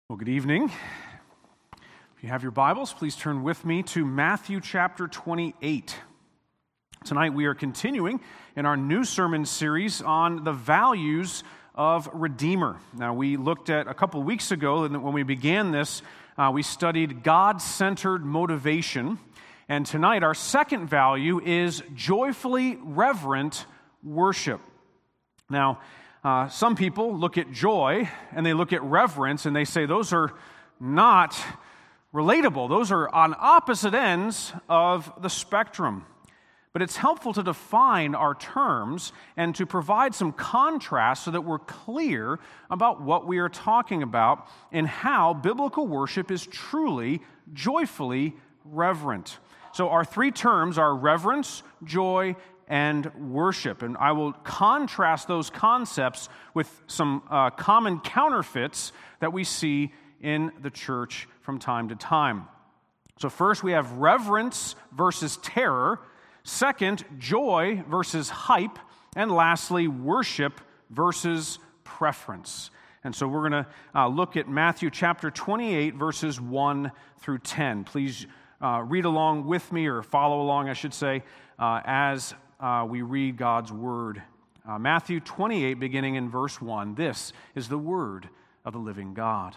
Well, good evening. If you have your Bibles, please turn with me to Matthew chapter 28. Tonight we are continuing in our new sermon series on the values of Redeemer. Now, we looked at a couple weeks ago, and when we began this, we studied God-centered motivation. And tonight our second value is joyfully reverent worship. Now, some people look at joy and they look at reverence and they say those are not relatable. Those are on opposite ends of the spectrum. But it's helpful to define our terms and to provide some contrast so that we're clear about what we are talking about and how biblical worship is truly, joyfully reverent. So our three terms are reverence, joy, and worship. And I will contrast those concepts with some common counterfeits that we see in the church from time to time. So first we have reverence versus terror. Second, joy versus hype. And lastly, worship versus preference. And so we're going to look at Matthew chapter 28, verses 1 through 10. Please read along with me, or follow along, I should say, as we read God's word. Matthew 28, beginning in verse 1. This is the word of the living God.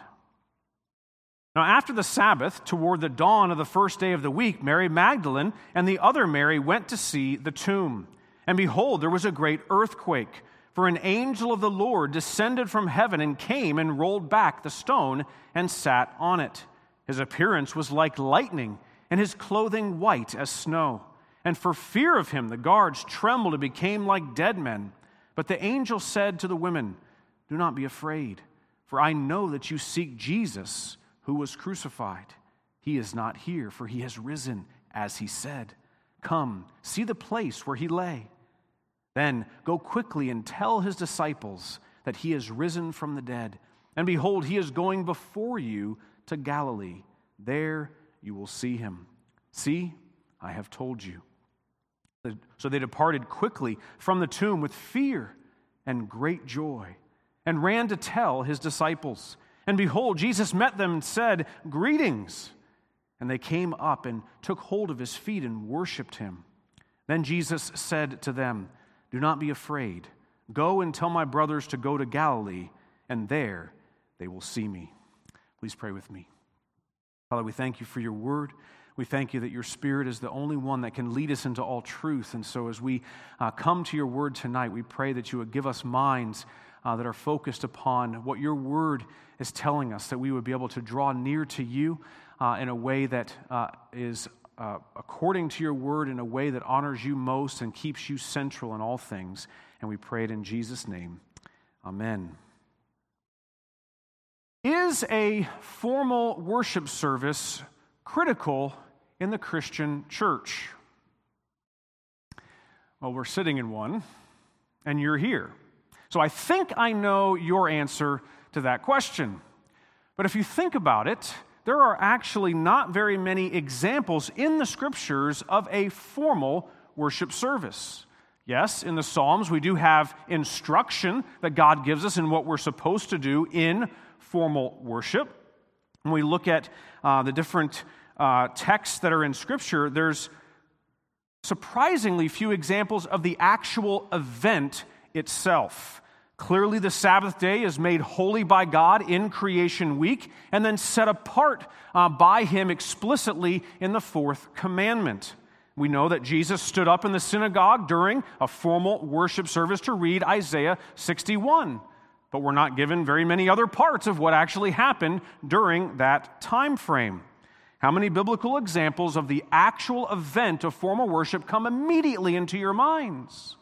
Now, after the Sabbath, toward the dawn of the first day of the week, Mary Magdalene and the other Mary went to see the tomb. And behold, there was a great earthquake, for an angel of the Lord descended from heaven and came and rolled back the stone and sat on it. His appearance was like lightning, and his clothing white as snow. And for fear of him, the guards trembled and became like dead men. But the angel said to the women, "Do not be afraid, for I know that you seek Jesus, who was crucified. He is not here, for he has risen, as he said. Come, see the place where he lay. Then go quickly and tell his disciples that he is risen from the dead. And behold, he is going before you to Galilee. There you will see him. See, I have told you." So they departed quickly from the tomb with fear and great joy, and ran to tell his disciples. And behold, Jesus met them and said, "Greetings." And they came up and took hold of his feet and worshipped him. Then Jesus said to them, "Do not be afraid. Go and tell my brothers to go to Galilee, and there they will see me." Please pray with me. Father, we thank you for your word. We thank you that your Spirit is the only one that can lead us into all truth. And so as we come to your word tonight, we pray that you would give us minds that are focused upon what your word is telling us, that we would be able to draw near to you in a way that is according to your word, in a way that honors you most and keeps you central in all things. And we pray it in Jesus' name. Amen. Is a formal worship service critical in the Christian church? Well, we're sitting in one, and you're here. So I think I know your answer to that question. But if you think about it, there are actually not very many examples in the Scriptures of a formal worship service. Yes, in the Psalms we do have instruction that God gives us in what we're supposed to do in formal worship. When we look at the different texts that are in Scripture, there's surprisingly few examples of the actual event itself. Clearly, the Sabbath day is made holy by God in creation week and then set apart by him explicitly in the fourth commandment. We know that Jesus stood up in the synagogue during a formal worship service to read Isaiah 61. But we're not given very many other parts of what actually happened during that time frame. How many biblical examples of the actual event of formal worship come immediately into your minds?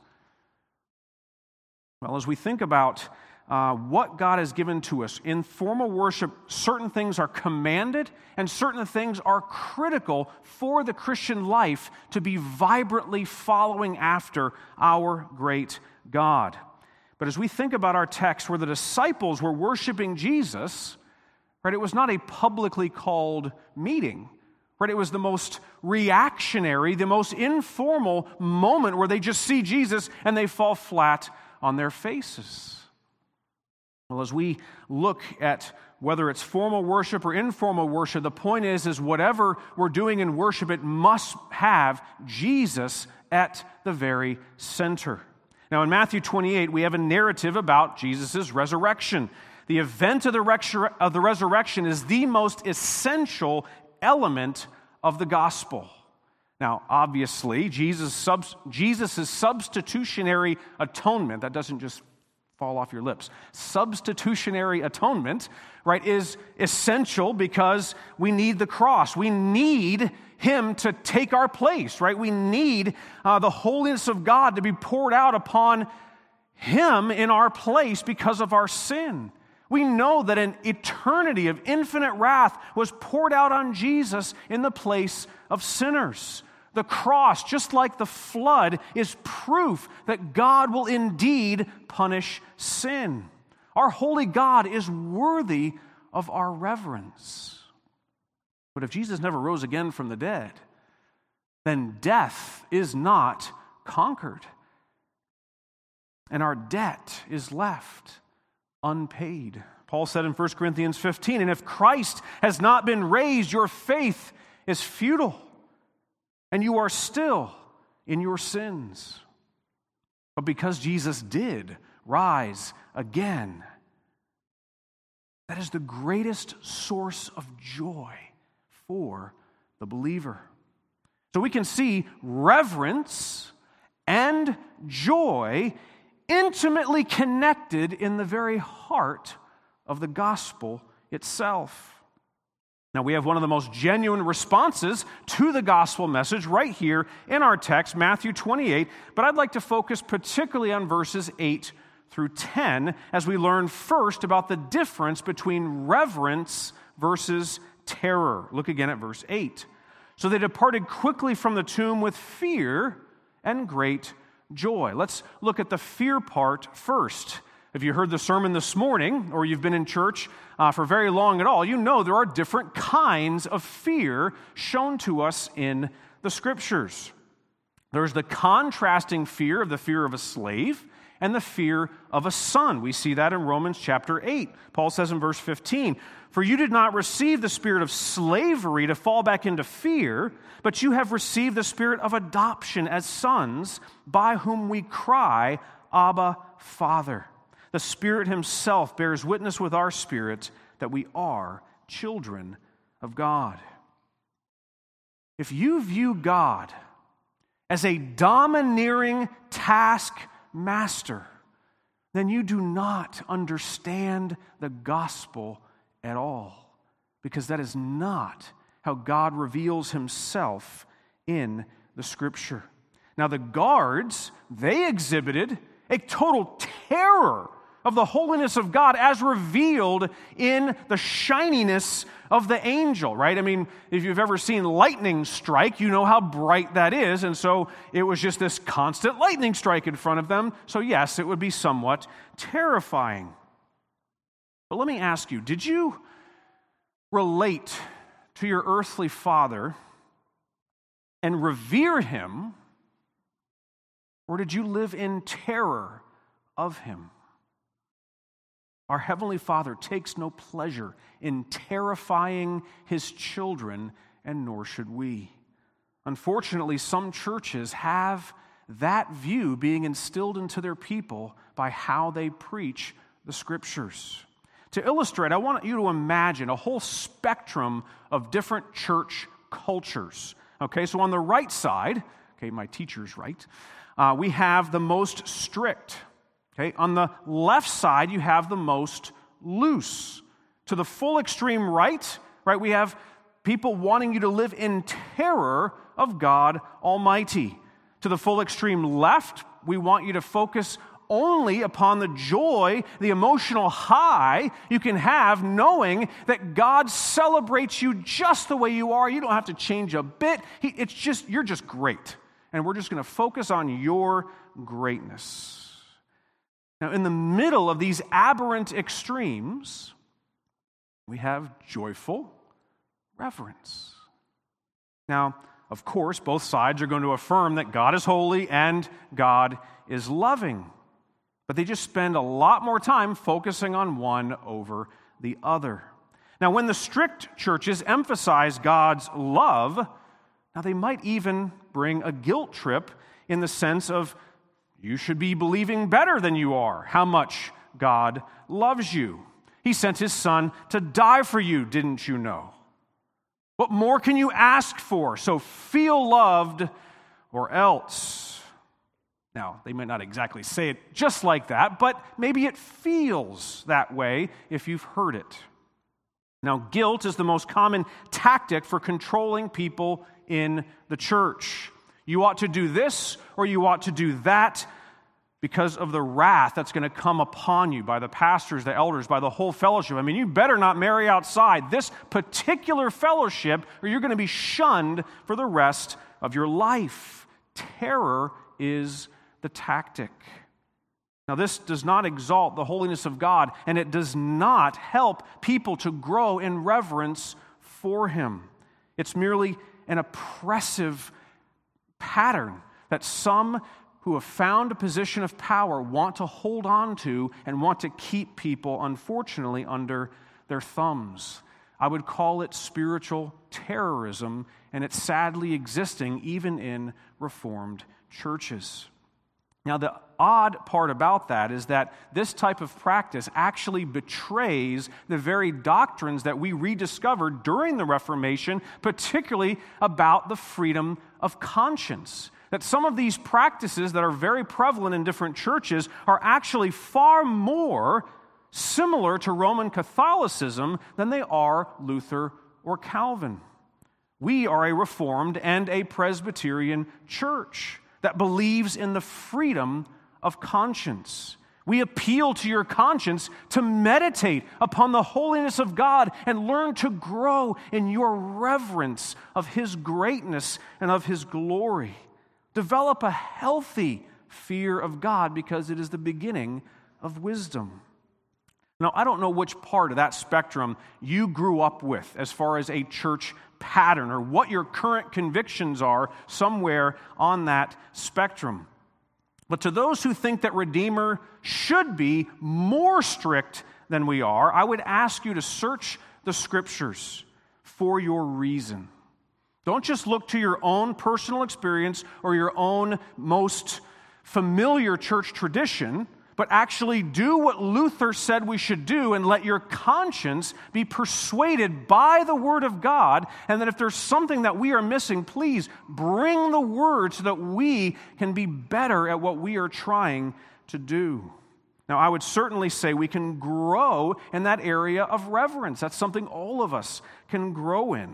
Well, as we think about what God has given to us in formal worship, certain things are commanded and certain things are critical for the Christian life to be vibrantly following after our great God. But as we think about our text where the disciples were worshiping Jesus, right, it was not a publicly called meeting. Right, it was the most reactionary, the most informal moment where they just see Jesus and they fall flat on their faces. Well, as we look at whether it's formal worship or informal worship, the point is whatever we're doing in worship, it must have Jesus at the very center. Now, in Matthew 28, we have a narrative about Jesus' resurrection. The event of the resurrection is the most essential element of the gospel. Now, obviously, Jesus' substitutionary atonement, that doesn't just fall off your lips. Substitutionary atonement, right, is essential because we need the cross. We need Him to take our place, right? We need the holiness of God to be poured out upon Him in our place because of our sin. We know that an eternity of infinite wrath was poured out on Jesus in the place of sinners. The cross, just like the flood, is proof that God will indeed punish sin. Our holy God is worthy of our reverence. But if Jesus never rose again from the dead, then death is not conquered. And our debt is left unpaid. Paul said in 1 Corinthians 15, and if Christ has not been raised, your faith is futile, and you are still in your sins. But because Jesus did rise again, that is the greatest source of joy for the believer. So we can see reverence and joy intimately connected in the very heart of the gospel itself. Now, we have one of the most genuine responses to the gospel message right here in our text, Matthew 28, but I'd like to focus particularly on verses 8 through 10 as we learn first about the difference between reverence versus terror. Look again at verse 8. So they departed quickly from the tomb with fear and great joy. Let's look at the fear part first. If you heard the sermon this morning, or you've been in church for very long at all, you know there are different kinds of fear shown to us in the Scriptures. There's the contrasting fear of the fear of a slave and the fear of a son. We see that in Romans chapter 8. Paul says in verse 15, "For you did not receive the spirit of slavery to fall back into fear, but you have received the spirit of adoption as sons, by whom we cry, Abba, Father." The Spirit Himself bears witness with our spirit that we are children of God. If you view God as a domineering taskmaster, then you do not understand the gospel at all, because that is not how God reveals Himself in the Scripture. Now, the guards, they exhibited a total terror of the holiness of God as revealed in the shininess of the angel, right? I mean, if you've ever seen lightning strike, you know how bright that is, and so it was just this constant lightning strike in front of them, so yes, it would be somewhat terrifying. But let me ask you, did you relate to your earthly father and revere him, or did you live in terror of him? Our Heavenly Father takes no pleasure in terrifying His children, and nor should we. Unfortunately, some churches have that view being instilled into their people by how they preach the Scriptures. To illustrate, I want you to imagine a whole spectrum of different church cultures. Okay, so on the right side, okay, my teacher's right, we have the most strict. Okay, on the left side, you have the most loose. To the full extreme right, we have people wanting you to live in terror of God Almighty. To the full extreme left, we want you to focus only upon the joy, the emotional high you can have knowing that God celebrates you just the way you are. You don't have to change a bit. You're just great. And we're just going to focus on your greatness. Now, in the middle of these aberrant extremes, we have joyful reverence. Now, of course, both sides are going to affirm that God is holy and God is loving. but they just spend a lot more time focusing on one over the other. Now, when the strict churches emphasize God's love, now they might even bring a guilt trip in the sense of, you should be believing better than you are, how much God loves you. He sent his son to die for you, didn't you know? What more can you ask for? So feel loved or else. Now, they might not exactly say it just like that, but maybe it feels that way if you've heard it. Now, guilt is the most common tactic for controlling people in the church. You ought to do this or you ought to do that because of the wrath that's going to come upon you by the pastors, the elders, by the whole fellowship. I mean, you better not marry outside this particular fellowship or you're going to be shunned for the rest of your life. Terror is the tactic. Now, this does not exalt the holiness of God, and it does not help people to grow in reverence for him. It's merely an oppressive pattern that some who have found a position of power want to hold on to and want to keep people, unfortunately, under their thumbs. I would call it spiritual terrorism, and it's sadly existing even in Reformed churches. Now, the odd part about that is that this type of practice actually betrays the very doctrines that we rediscovered during the Reformation, particularly about the freedom of conscience. That some of these practices that are very prevalent in different churches are actually far more similar to Roman Catholicism than they are Luther or Calvin. We are a Reformed and a Presbyterian church that believes in the freedom of conscience. We appeal to your conscience to meditate upon the holiness of God and learn to grow in your reverence of his greatness and of his glory. Develop a healthy fear of God because it is the beginning of wisdom. Now, I don't know which part of that spectrum you grew up with as far as a church pattern or what your current convictions are somewhere on that spectrum. But to those who think that Redeemer should be more strict than we are, I would ask you to search the Scriptures for your reason. Don't just look to your own personal experience or your own most familiar church tradition, but actually do what Luther said we should do and let your conscience be persuaded by the Word of God. And that if there's something that we are missing, please bring the Word so that we can be better at what we are trying to do. Now, I would certainly say we can grow in that area of reverence. That's something all of us can grow in.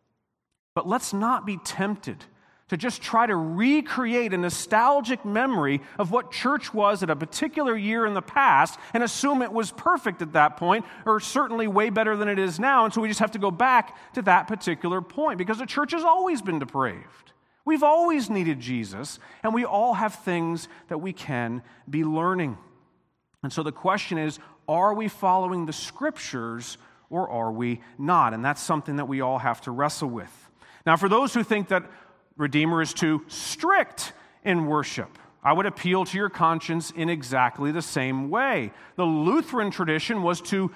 But let's not be tempted to just try to recreate a nostalgic memory of what church was at a particular year in the past and assume it was perfect at that point, or certainly way better than it is now, and so we just have to go back to that particular point, because the church has always been depraved. We've always needed Jesus, and we all have things that we can be learning. And so the question is, are we following the Scriptures or are we not? And that's something that we all have to wrestle with. Now, for those who think that Redeemer is too strict in worship, I would appeal to your conscience in exactly the same way. The Lutheran tradition was to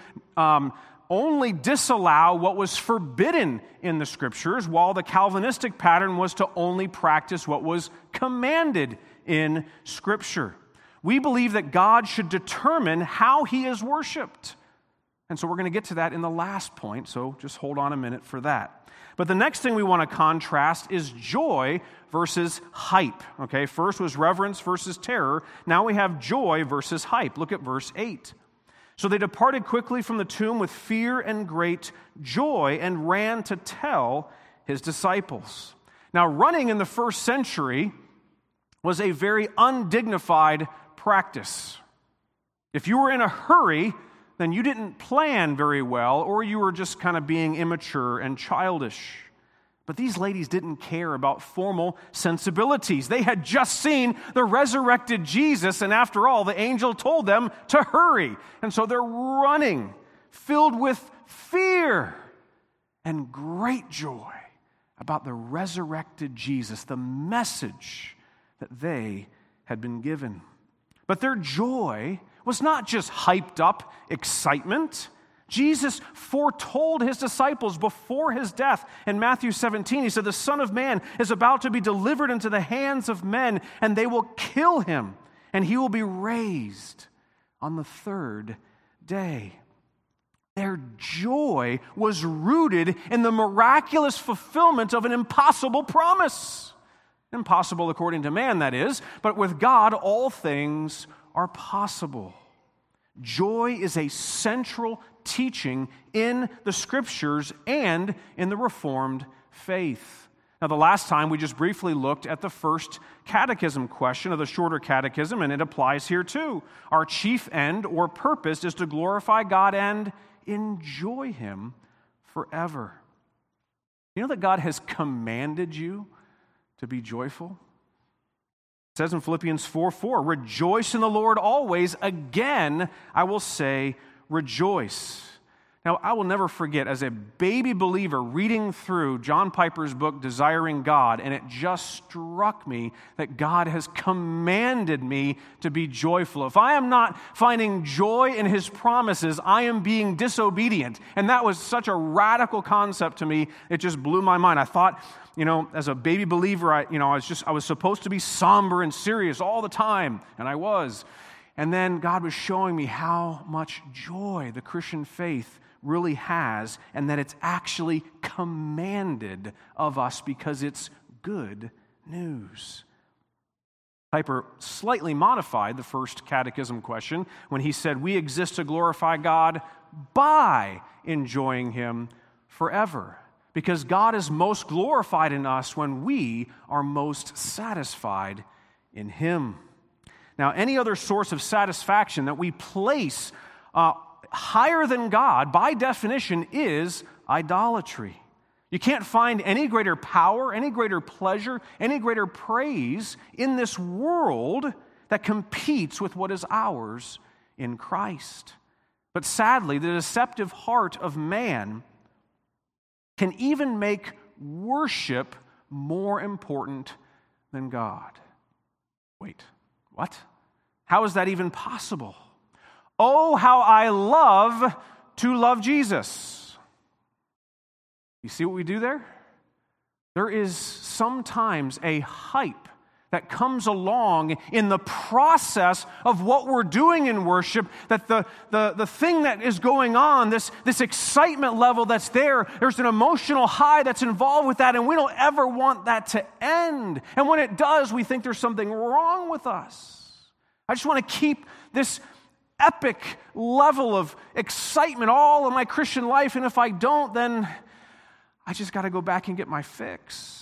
only disallow what was forbidden in the Scriptures, while the Calvinistic pattern was to only practice what was commanded in Scripture. We believe that God should determine how he is worshiped. And so we're going to get to that in the last point, so just hold on a minute for that. But the next thing we want to contrast is joy versus hype. Okay, first was reverence versus terror. Now we have joy versus hype. Look at verse 8. So they departed quickly from the tomb with fear and great joy and ran to tell his disciples. Now, running in the first century was a very undignified practice. If you were in a hurry, then you didn't plan very well, or you were just kind of being immature and childish. But these ladies didn't care about formal sensibilities. They had just seen the resurrected Jesus, and after all, the angel told them to hurry. And so they're running, filled with fear and great joy about the resurrected Jesus, the message that they had been given. But their joy was not just hyped up excitement. Jesus foretold his disciples before his death. In Matthew 17, he said, "The Son of Man is about to be delivered into the hands of men, and they will kill him, and he will be raised on the third day." Their joy was rooted in the miraculous fulfillment of an impossible promise. Impossible according to man, that is, but with God, all things are possible. Joy is a central teaching in the Scriptures and in the Reformed faith. Now, the last time we just briefly looked at the first catechism question of the shorter catechism, and it applies here too. Our chief end or purpose is to glorify God and enjoy Him forever. You know that God has commanded you to be joyful? It says in Philippians 4:4, "Rejoice in the Lord always. Again, I will say, rejoice." Now, I will never forget, as a baby believer, reading through John Piper's book, Desiring God, and it just struck me that God has commanded me to be joyful. If I am not finding joy in His promises, I am being disobedient. And that was such a radical concept to me, it just blew my mind. I thought, as a baby believer, I was supposed to be somber and serious all the time, and I was. And then God was showing me how much joy the Christian faith really has, and that it's actually commanded of us because it's good news. Piper slightly modified the first catechism question when he said, "We exist to glorify God by enjoying Him forever." Because God is most glorified in us when we are most satisfied in Him. Now, any other source of satisfaction that we place higher than God, by definition, is idolatry. You can't find any greater power, any greater pleasure, any greater praise in this world that competes with what is ours in Christ. But sadly, the deceptive heart of man can even make worship more important than God. Wait, what? How is that even possible? Oh, how I love to love Jesus. You see what we do there? There is sometimes a hype that comes along in the process of what we're doing in worship, that the thing that is going on, this excitement level that's there's an emotional high that's involved with that, and we don't ever want that to end. And when it does, we think there's something wrong with us. I just want to keep this epic level of excitement all of my Christian life, and if I don't, then I just got to go back and get my fix.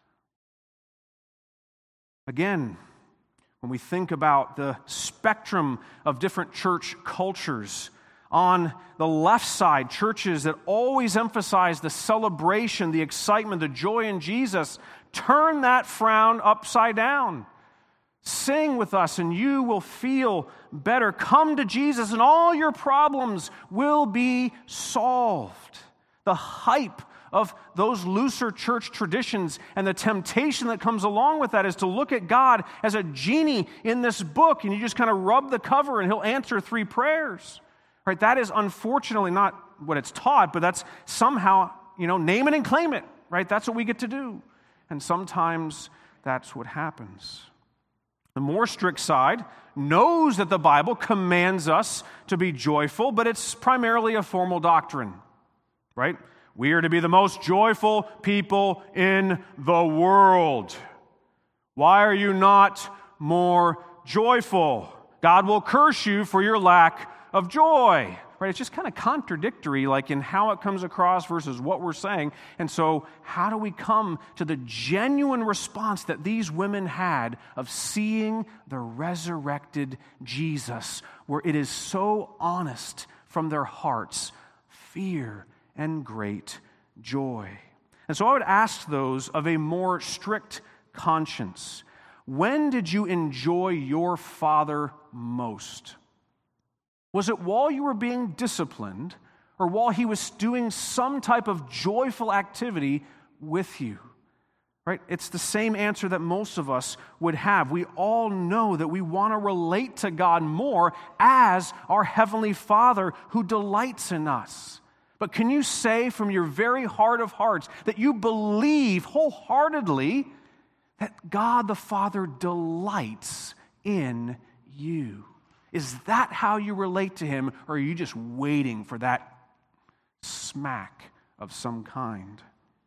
Again, when we think about the spectrum of different church cultures, on the left side, churches that always emphasize the celebration, the excitement, the joy in Jesus, turn that frown upside down. Sing with us and you will feel better. Come to Jesus and all your problems will be solved. The hype of those looser church traditions and the temptation that comes along with that is to look at God as a genie in this book, and you just kind of rub the cover and He'll answer 3 prayers. Right? That is unfortunately not what it's taught, but that's somehow, name it and claim it. Right? That's what we get to do. And sometimes that's what happens. The more strict side knows that the Bible commands us to be joyful, but it's primarily a formal doctrine, right? We are to be the most joyful people in the world. Why are you not more joyful? God will curse you for your lack of joy. Right? It's just kind of contradictory, like in how it comes across versus what we're saying. And so how do we come to the genuine response that these women had of seeing the resurrected Jesus, where it is so honest from their hearts, fear and great joy? And so I would ask those of a more strict conscience, when did you enjoy your Father most? Was it while you were being disciplined or while He was doing some type of joyful activity with you? Right? It's the same answer that most of us would have. We all know that we want to relate to God more as our Heavenly Father who delights in us. But can you say from your very heart of hearts that you believe wholeheartedly that God the Father delights in you? Is that how you relate to Him, or are you just waiting for that smack of some kind?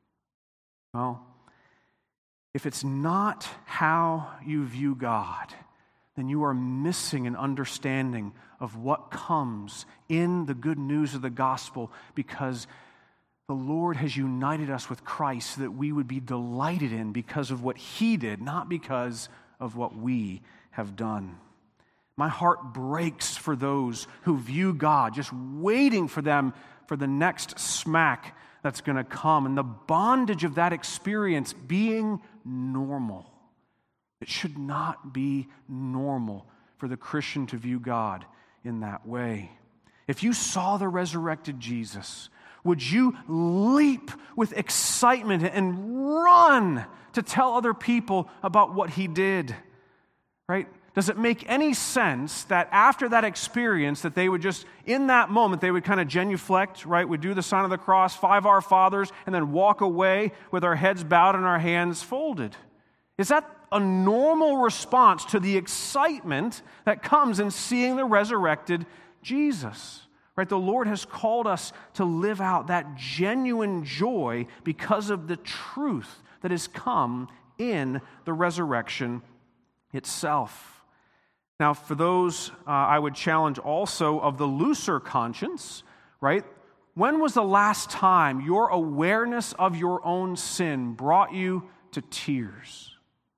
Well, if it's not how you view God, then you are missing an understanding of what comes in the good news of the gospel, because the Lord has united us with Christ so that we would be delighted in because of what He did, not because of what we have done. My heart breaks for those who view God, just waiting for them for the next smack that's going to come, and the bondage of that experience being normal. It should not be normal for the Christian to view God in that way. If you saw the resurrected Jesus, would you leap with excitement and run to tell other people about what He did? Right? Does it make any sense that after that experience that they would just, in that moment, they would kind of genuflect, right? We'd do the sign of the cross, 5 Our Fathers, and then walk away with our heads bowed and our hands folded? Is that a normal response to the excitement that comes in seeing the resurrected Jesus? Right? The Lord has called us to live out that genuine joy because of the truth that has come in the resurrection itself. Now, for those, I would challenge also of the looser conscience, right? When was the last time your awareness of your own sin brought you to tears?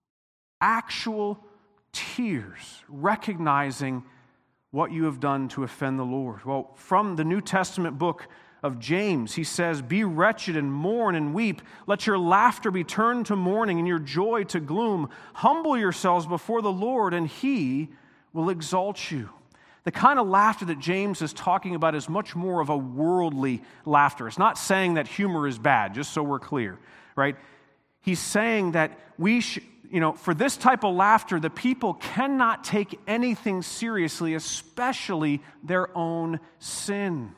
Actual tears, recognizing what you have done to offend the Lord. Well, from the New Testament book of James, he says, "Be wretched and mourn and weep. Let your laughter be turned to mourning and your joy to gloom. Humble yourselves before the Lord, and He will exalt you." The kind of laughter that James is talking about is much more of a worldly laughter. It's not saying that humor is bad, just so we're clear, right? He's saying that for this type of laughter, the people cannot take anything seriously, especially their own sin.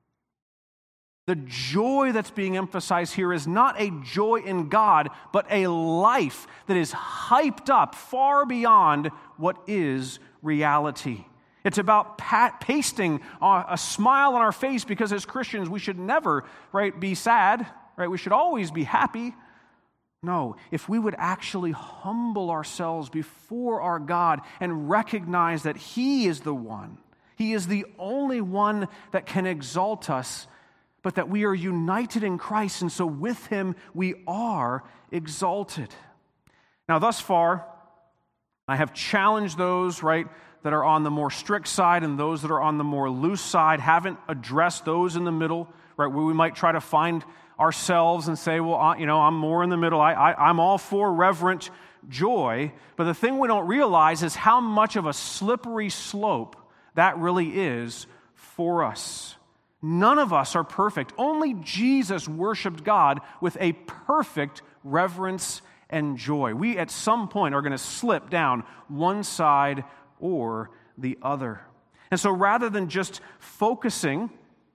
The joy that's being emphasized here is not a joy in God, but a life that is hyped up far beyond what is reality. It's about pasting a smile on our face, because as Christians we should never, right, be sad, right? We should always be happy. No, if we would actually humble ourselves before our God and recognize that He is the one, He is the only one that can exalt us, but that we are united in Christ, and so with Him we are exalted. Now, thus far, I have challenged those, right, that are on the more strict side and those that are on the more loose side. Haven't addressed those in the middle, right, where we might try to find ourselves and say, well, I'm more in the middle. I'm all for reverent joy. But the thing we don't realize is how much of a slippery slope that really is for us. None of us are perfect. Only Jesus worshiped God with a perfect reverence and joy. We, at some point, are going to slip down one side or the other. And so rather than just focusing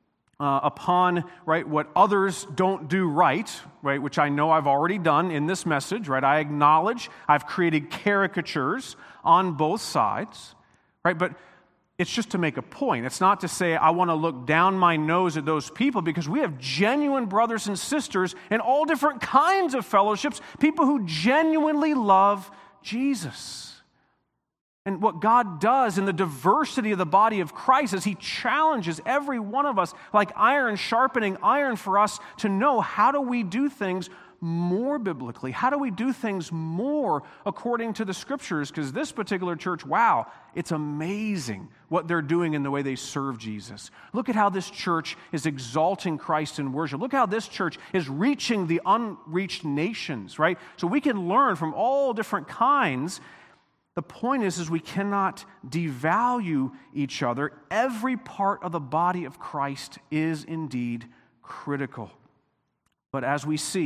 upon, right, what others don't do right, which I know I've already done in this message, right? I acknowledge I've created caricatures on both sides, right? But it's just to make a point. It's not to say I want to look down my nose at those people, because we have genuine brothers and sisters in all different kinds of fellowships, people who genuinely love Jesus. And what God does in the diversity of the body of Christ is He challenges every one of us, like iron sharpening iron, for us to know how do we do things more biblically? How do we do things more according to the Scriptures? Because this particular church, wow, it's amazing what they're doing in the way they serve Jesus. Look at how this church is exalting Christ in worship. Look how this church is reaching the unreached nations, right? So we can learn from all different kinds. The point is we cannot devalue each other. Every part of the body of Christ is indeed critical. But as we see,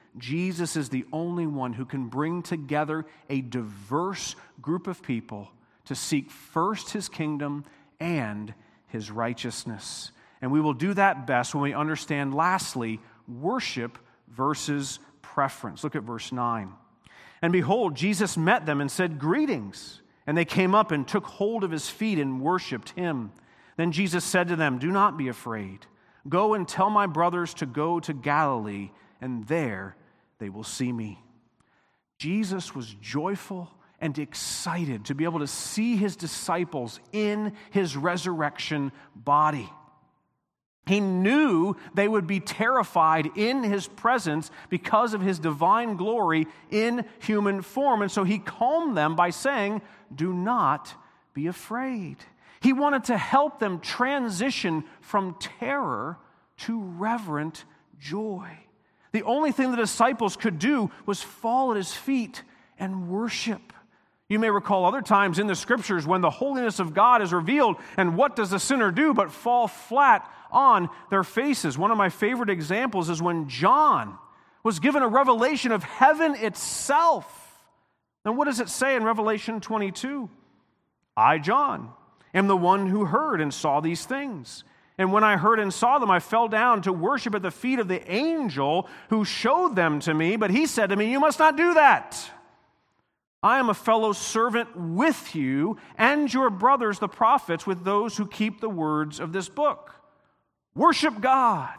Jesus is the only one who can bring together a diverse group of people to seek first his kingdom and his righteousness. And we will do that best when we understand, lastly, worship versus preference. Look at verse 9. And behold, Jesus met them and said, "Greetings." And they came up and took hold of his feet and worshipped him. Then Jesus said to them, "Do not be afraid. Go and tell my brothers to go to Galilee, and there they will see me." Jesus was joyful and excited to be able to see his disciples in his resurrection body. He knew they would be terrified in his presence because of his divine glory in human form. And so he calmed them by saying, "Do not be afraid." He wanted to help them transition from terror to reverent joy. The only thing the disciples could do was fall at his feet and worship. You may recall other times in the scriptures when the holiness of God is revealed, and what does the sinner do but fall flat on their faces? One of my favorite examples is when John was given a revelation of heaven itself. And what does it say in Revelation 22? "I, John, am the one who heard and saw these things. And when I heard and saw them, I fell down to worship at the feet of the angel who showed them to me. But he said to me, 'You must not do that. I am a fellow servant with you and your brothers, the prophets, with those who keep the words of this book. Worship God.'"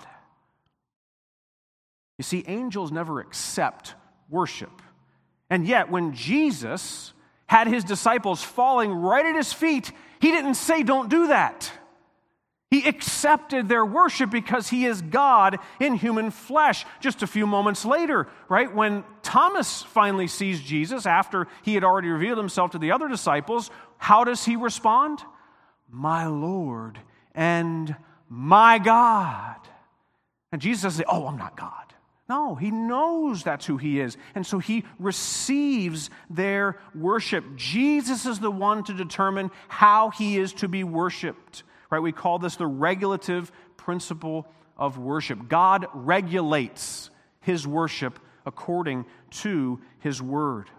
You see, angels never accept worship. And yet, when Jesus had his disciples falling right at his feet, he didn't say, "Don't do that." He accepted their worship because he is God in human flesh. Just a few moments later, right, when Thomas finally sees Jesus after he had already revealed himself to the other disciples, how does he respond? "My Lord and my God." And Jesus doesn't say, "Oh, I'm not God." No, he knows that's who he is. And so he receives their worship. Jesus is the one to determine how he is to be worshiped. Right? We call this the regulative principle of worship. God regulates his worship according to his word.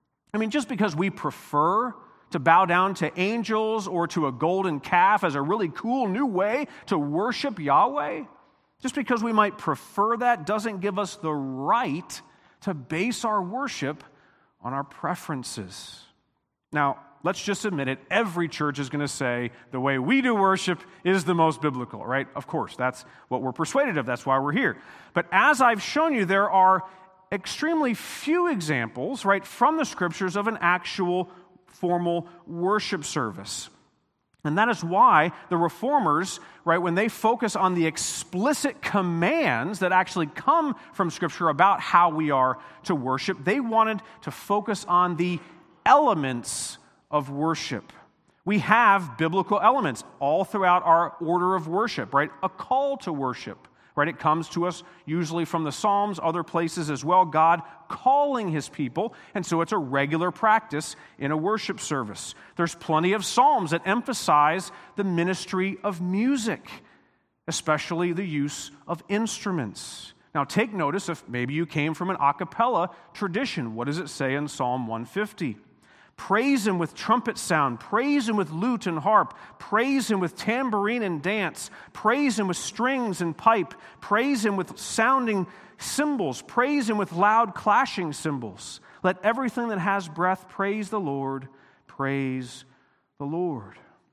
I mean, just because we prefer to bow down to angels or to a golden calf as a really cool new way to worship Yahweh, just because we might prefer that doesn't give us the right to base our worship on our preferences. Now, let's just admit it, every church is going to say the way we do worship is the most biblical, right? Of course, that's what we're persuaded of. That's why we're here. But as I've shown you, there are extremely few examples, right, from the scriptures of an actual formal worship service. And that is why the Reformers, right, when they focus on the explicit commands that actually come from Scripture about how we are to worship, they wanted to focus on the elements of worship. We have biblical elements all throughout our order of worship, right? A call to worship, right? It comes to us usually from the Psalms, other places as well, God calling his people, and so it's a regular practice in a worship service. There's plenty of Psalms that emphasize the ministry of music, especially the use of instruments. Now take notice, if maybe you came from an a cappella tradition, what does it say in Psalm 150? Praise him with trumpet sound, praise him with lute and harp, praise him with tambourine and dance, praise him with strings and pipe, praise him with sounding cymbals, praise him with loud clashing cymbals. Let everything that has breath praise the Lord, praise the Lord.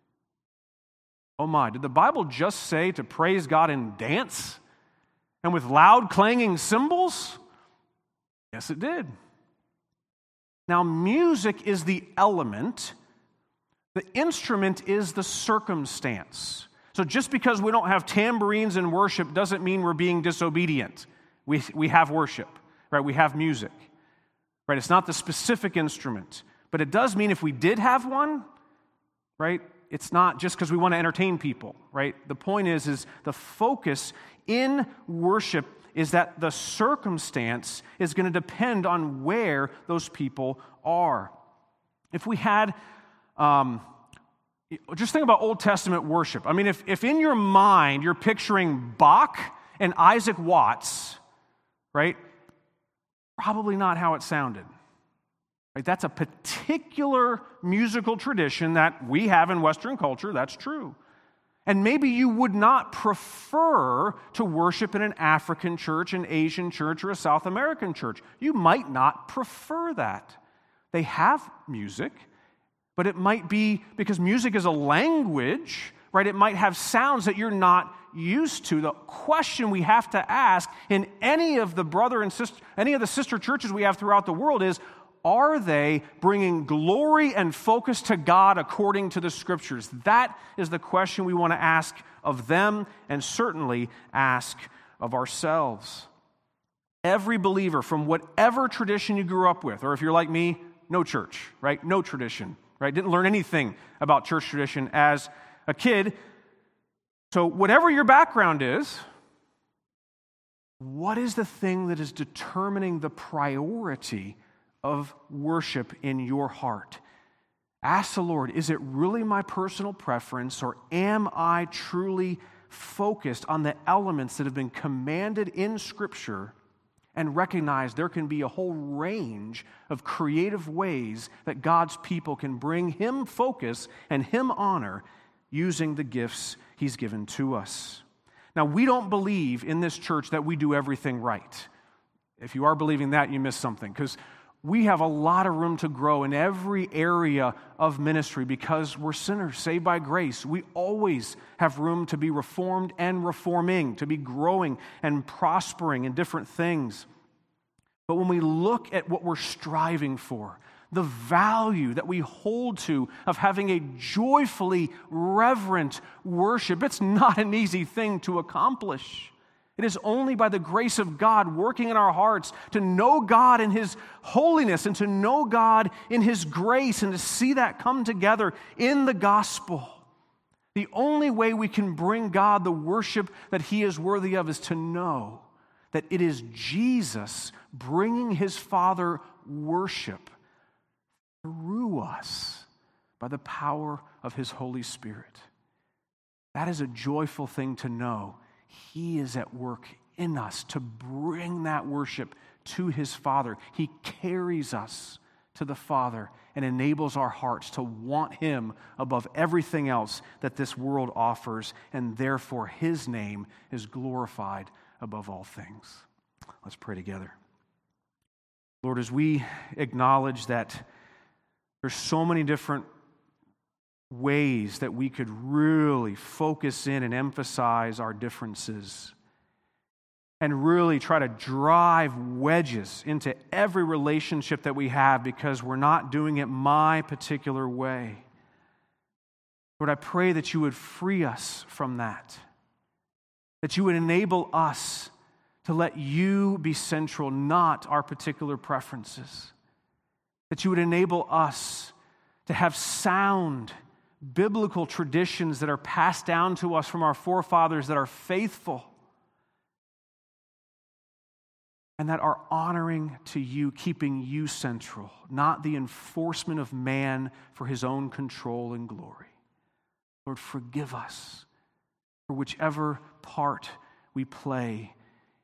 Oh my, did the Bible just say to praise God in dance and with loud clanging cymbals? Yes, it did. Now, music is the element. The instrument is the circumstance. So just because we don't have tambourines in worship doesn't mean we're being disobedient. We have worship, right? We have music, right? It's not the specific instrument. But it does mean if we did have one, right, it's not just because we want to entertain people, right? The point is the focus in worship is that the circumstance is going to depend on where those people are. If we had, just think about Old Testament worship. I mean, if in your mind you're picturing Bach and Isaac Watts, right? Probably not how it sounded. Right? That's a particular musical tradition that we have in Western culture. That's true. And maybe you would not prefer to worship in an African church, an Asian church, or a South American church. You might not prefer that. They have music, but it might be because music is a language, right? It might have sounds that you're not used to. The question we have to ask in any of the sister churches we have throughout the world is, are they bringing glory and focus to God according to the Scriptures? That is the question we want to ask of them and certainly ask of ourselves. Every believer from whatever tradition you grew up with, or if you're like me, no church, right? No tradition, right? Didn't learn anything about church tradition as a kid. So whatever your background is, what is the thing that is determining the priority of worship in your heart? Ask the Lord, is it really my personal preference, or am I truly focused on the elements that have been commanded in Scripture, and recognize there can be a whole range of creative ways that God's people can bring Him focus and Him honor using the gifts He's given to us. Now, we don't believe in this church that we do everything right. If you are believing that, you missed something, because we have a lot of room to grow in every area of ministry because we're sinners saved by grace. We always have room to be reformed and reforming, to be growing and prospering in different things. But when we look at what we're striving for, the value that we hold to of having a joyfully reverent worship, it's not an easy thing to accomplish. It is only by the grace of God working in our hearts to know God in His holiness and to know God in His grace and to see that come together in the gospel. The only way we can bring God the worship that He is worthy of is to know that it is Jesus bringing His Father worship through us by the power of His Holy Spirit. That is a joyful thing to know. He is at work in us to bring that worship to His Father. He carries us to the Father and enables our hearts to want Him above everything else that this world offers, and therefore His name is glorified above all things. Let's pray together. Lord, as we acknowledge that there's so many different ways that we could really focus in and emphasize our differences and really try to drive wedges into every relationship that we have because we're not doing it my particular way. Lord, I pray that you would free us from that you would enable us to let you be central, not our particular preferences, that you would enable us to have sound biblical traditions that are passed down to us from our forefathers that are faithful and that are honoring to you, keeping you central, not the enforcement of man for his own control and glory. Lord, forgive us for whichever part we play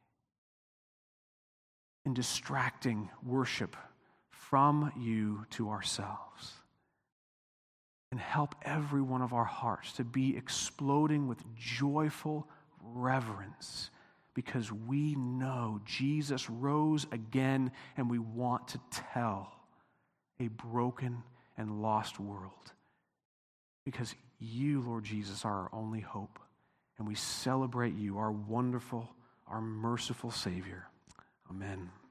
in distracting worship from you to ourselves. And help every one of our hearts to be exploding with joyful reverence because we know Jesus rose again and we want to tell a broken and lost world because you, Lord Jesus, are our only hope. And we celebrate you, our wonderful, our merciful Savior. Amen.